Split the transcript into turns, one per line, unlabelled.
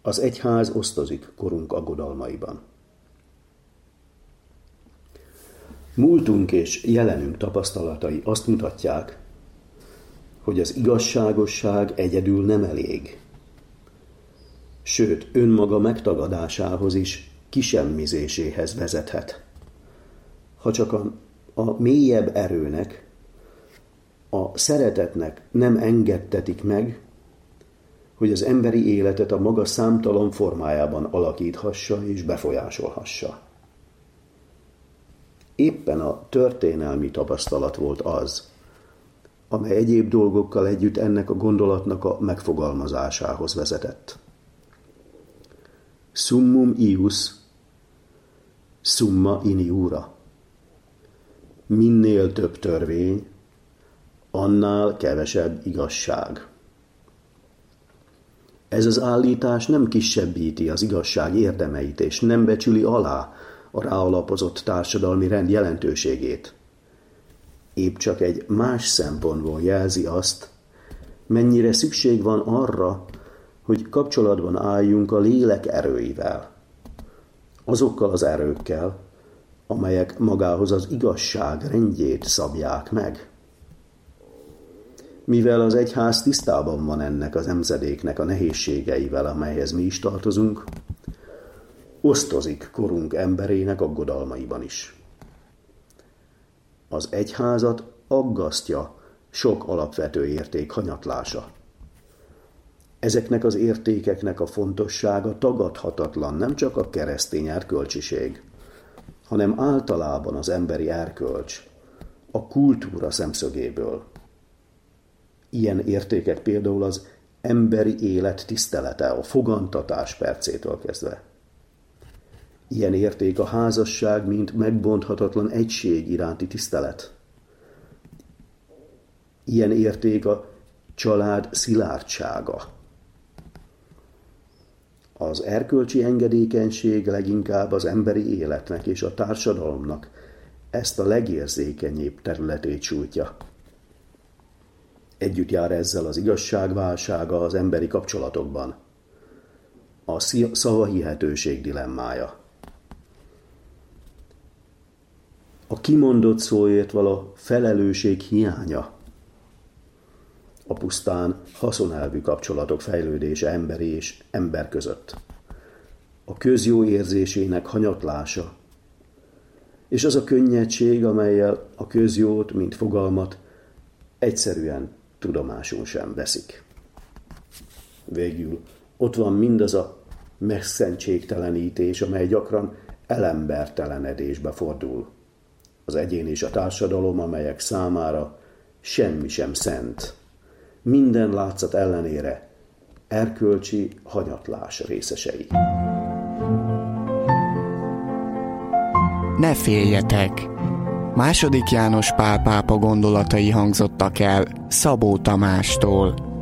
Az egyház osztozik korunk aggodalmaiban. Múltunk és jelenünk tapasztalatai azt mutatják, hogy az igazságosság egyedül nem elég. Sőt, önmaga megtagadásához is kisemmizéséhez vezethet. Ha csak a mélyebb erőnek, a szeretetnek nem engedtetik meg, hogy az emberi életet a maga számtalan formájában alakíthassa és befolyásolhassa. Éppen a történelmi tapasztalat volt az, amely egyéb dolgokkal együtt ennek a gondolatnak a megfogalmazásához vezetett. Summum ius, summa iniura. Minél több törvény, annál kevesebb igazság. Ez az állítás nem kisebbíti az igazság érdemeit, és nem becsüli alá a ráalapozott társadalmi rend jelentőségét. Épp csak egy más szempontból jelzi azt, mennyire szükség van arra, hogy kapcsolatban álljunk a lélek erőivel, azokkal az erőkkel, amelyek magához az igazság rendjét szabják meg. Mivel az egyház tisztában van ennek az nemzedéknek a nehézségeivel, amelyhez mi is tartozunk, osztozik korunk emberének aggodalmaiban is. Az egyházat aggasztja sok alapvető érték hanyatlása. Ezeknek az értékeknek a fontossága tagadhatatlan nem csak a keresztény erkölcsiség, hanem általában az emberi erkölcs, a kultúra szemszögéből. Ilyen értékek például az emberi élet tisztelete, a fogantatás percétől kezdve. Ilyen érték a házasság, mint megbonthatatlan egység iránti tisztelet. Ilyen érték a család szilárdsága. Az erkölcsi engedékenység leginkább az emberi életnek és a társadalomnak ezt a legérzékenyébb területét sújtja. Együtt jár ezzel az igazságválsága az emberi kapcsolatokban, a szavahihetőség dilemmája. A kimondott szóért való felelősség hiánya, a pusztán haszonelvű kapcsolatok fejlődése emberi és ember között, a közjó érzésének hanyatlása, és az a könnyedség, amellyel a közjót, mint fogalmat egyszerűen tudomásul sem veszik. Végül ott van mindaz a megszentségtelenítés, amely gyakran elembertelenedésbe fordul. Az egyén és a társadalom, amelyek számára semmi sem szent, minden látszat ellenére erkölcsi hanyatlás részesei.
Ne féljetek! II. János Pál pápa gondolatai hangzottak el Szabó Tamástól.